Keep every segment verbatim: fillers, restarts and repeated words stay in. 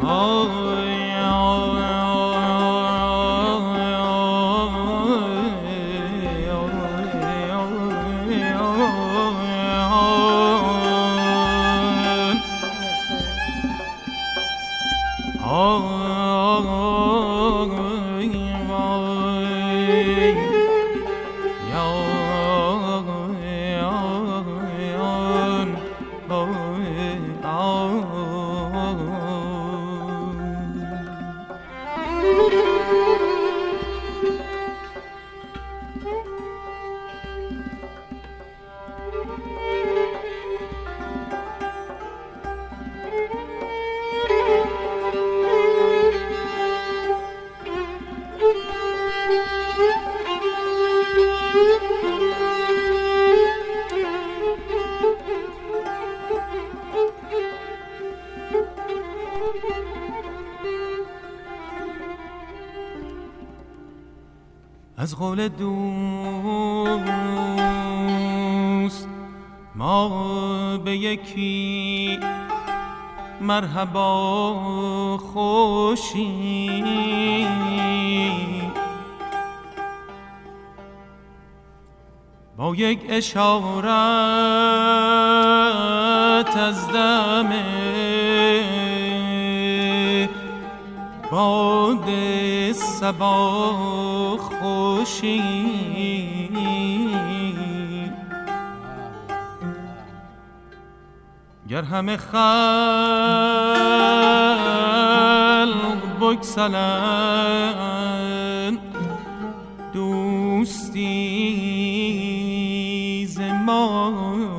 از قول دوست ما به یکی مرحبا خوشی، با یک اشارت از دم باد صبا خوشی، گر همه خلق بگسلند دوستی ز ما،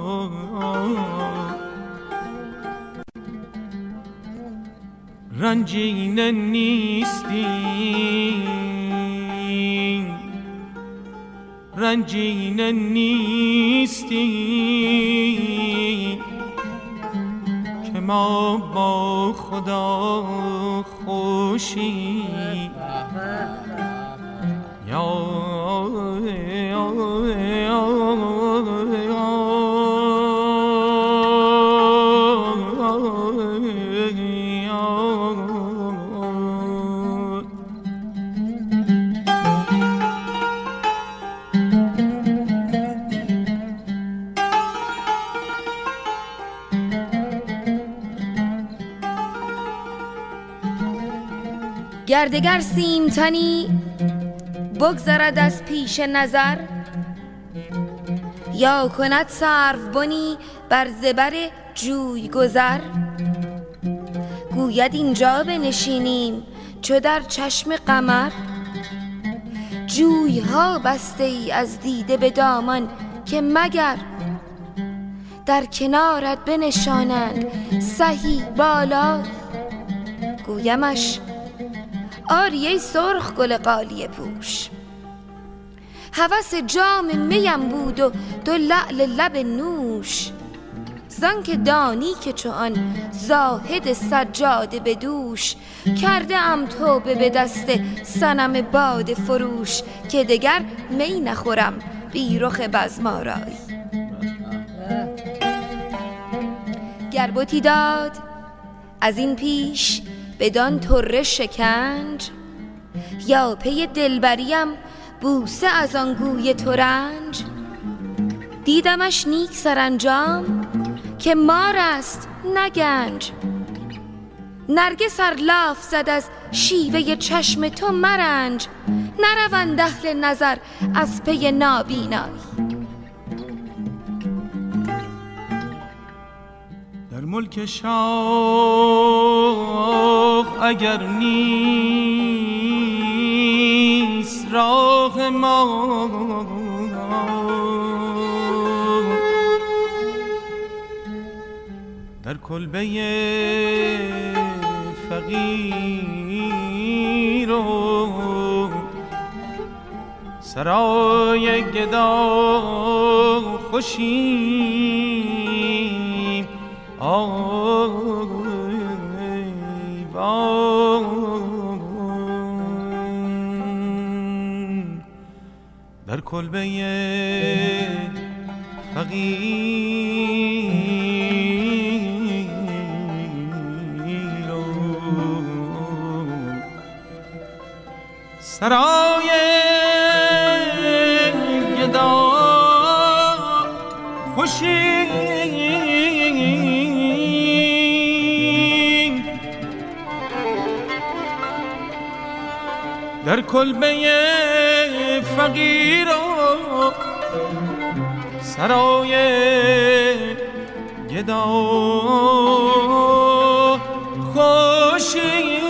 رنجینه نیستی رنجینه نیستی که ما با خدا خوشی. یا گردگر سیمتنی بگذرد از پیش نظر، یا کند سروبنی بر زبر جوی گذر. گوید اینجا بنشینیم چو در چشم قمر، جوی ها بسته ای از دیده به دامان که مگر در کنارت بنشانند سهی بالا. گویمش آری ای سرخ گل قالیه پوش، هوس جام میم بود و دو لعل لب نوش. زان که دانی که چو آن زاهد سجاده به دوش، کرده ام توبه به دست صنم باد فروش. که دگر می نخورم بی رخ بزم‌آرای، گر بتی داد از این پیش بدان طره شکنج، یا پی دلبریم بوسه از آن گوی ترنج. دیدمش نیک سرانجام که مار است نه گنج، نرگس ار لاف زد از شیوه چشم تو مرنج. نروند اهل نظر از پی نابینایی، در ملک شاه اگر نیست راه ما، در کلبه فقیر و سرای گدا خوشیم. در کلبه فقیر سرای گدا خوشیم در کلبه فقیر و سرای گدا خوشیم.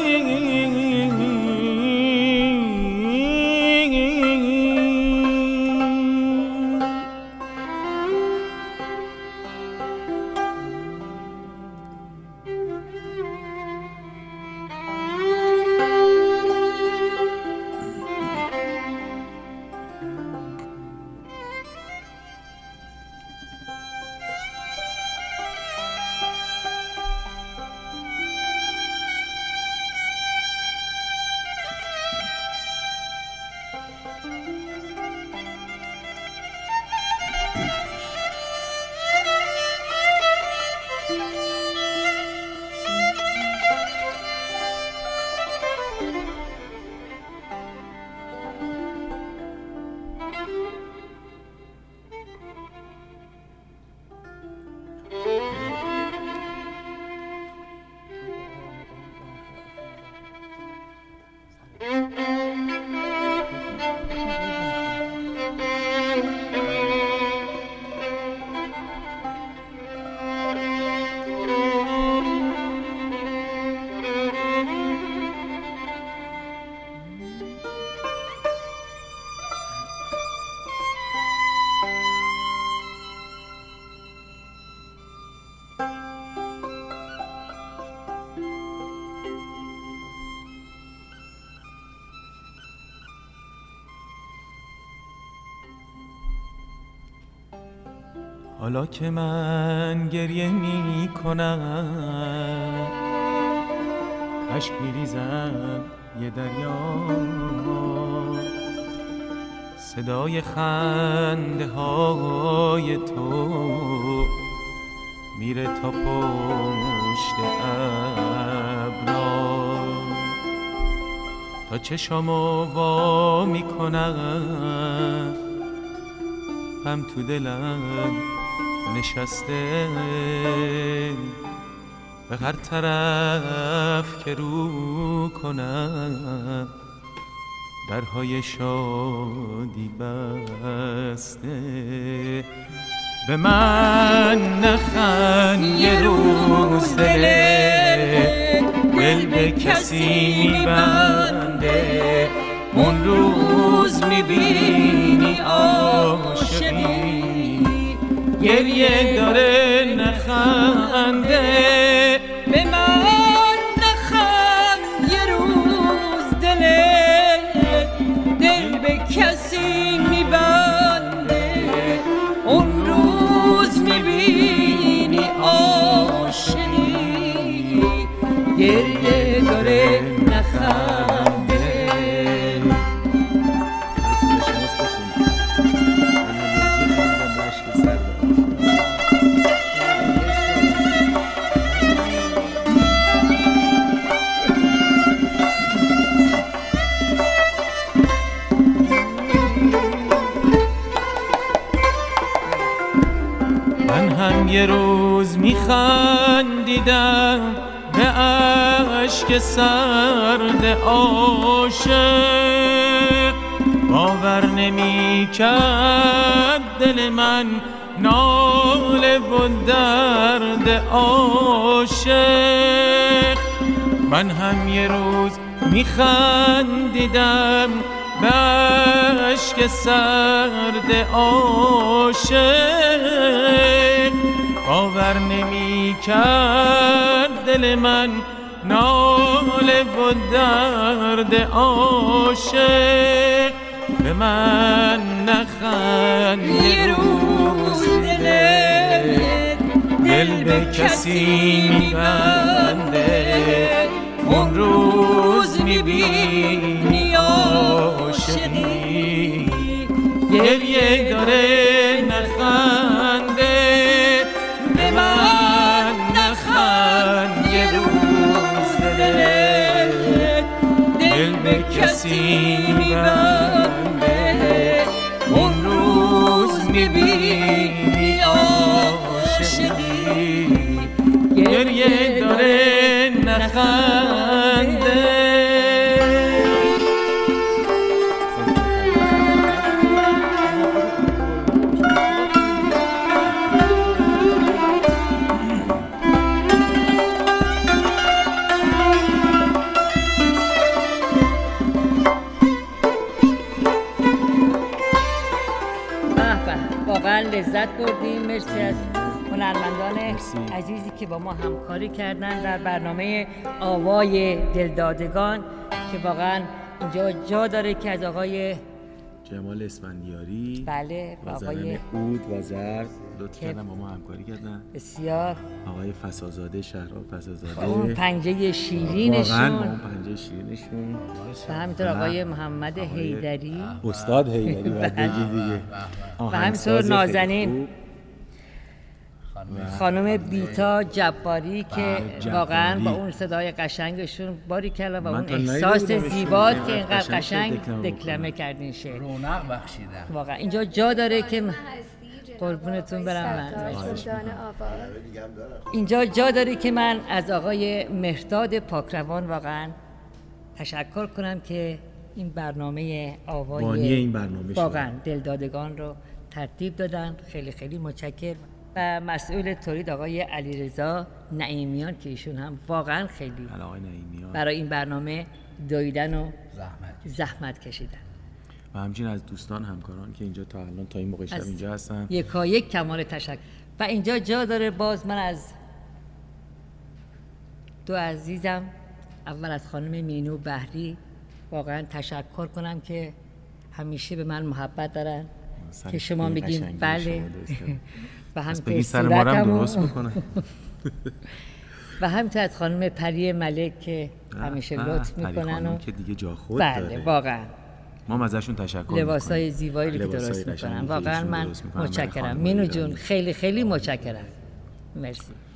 حالا که من گریه می کنم اشک می ریزم یه دریا، صدای خنده های تو میره تا پشت ابرا، تا چشامو وا می کنم هم تو دلم نشسته، به هر طرف که رو کنم درهای شادی بسته. به من نخند یه روز دل دل به کسی میبنده، اون روز میبینی عاشقی گریه داره نخنده. به من نخند یه روز دل دل به کسی میبنده، اون روز میبینی عاشقی گریه داره نخنده. یه روز میخندیدم به اشک سرد عاشق، باور نمیکرد دل من ناله و درد عاشق. من هم یه روز میخندیدم به اشک سرد عاشق، باور نمی کرد دل من ناله و درد عاشق. به من نخند یه روز دل دل به کسی میبنده، اون روز میبینی عاشقی گریه داره نخنده. به من نخند یه روز دل دل به کسی گریه داره نخنده. واقعا لذت بردیم. مرسی از هنرمندان عزیزی که با ما همکاری کردن در برنامه آوای دلدادگان که واقعا اینجا جا داره که از آقای جمال اسفندیاری بله و آقای عود و زرد لطف کردن با ما همکاری کردن. بسیار آقای فسازاده شهرام فسازاده اون پنجه شیرینشون واقعا اون پنجه شیرینشون و همینطور آقای محمد حیدری استاد حیدری بعد بگی دیگه و همینطور نازنین خانم بیتا جباری که واقعا با اون صدای قشنگشون باری کردن و اون احساس زیبا که اینقدر قشنگ دکلمه کردین شعر رونق بخشیدن. واقعا اینجا جا داره که قربونتون برم من اینجا جا داره که من از آقای مهرداد پاکروان واقعا تشکر کنم که این برنامه آوای این برنامه واقعا دلدادگان رو ترتیب دادن. خیلی خیلی متشکرم. و مسئول تولید آقای علیرضا نعیمیان که ایشون هم واقعا خیلی برای این برنامه دویدن و زحمت, زحمت کشیدن و همچنین از دوستان همکاران که اینجا تا الان تا این موقع شب اینجا هستن یکا یک کمال تشکر. و اینجا جا داره باز من از دو عزیزم اول از خانم مینو بحری واقعا تشکر کنم که همیشه به من محبت دارن که شما بگیم بله و همینطور صورتمو و همینطور از خانم پری ملک که همیشه لطف میکنن و که دیگه جا خود بله داره. واقعا ما ازشون تشکر میکنیم. لباسای زیبایی رو که درست میکنن واقعا من متشکرم. مینو جون خیلی خیلی متشکرم. مرسی.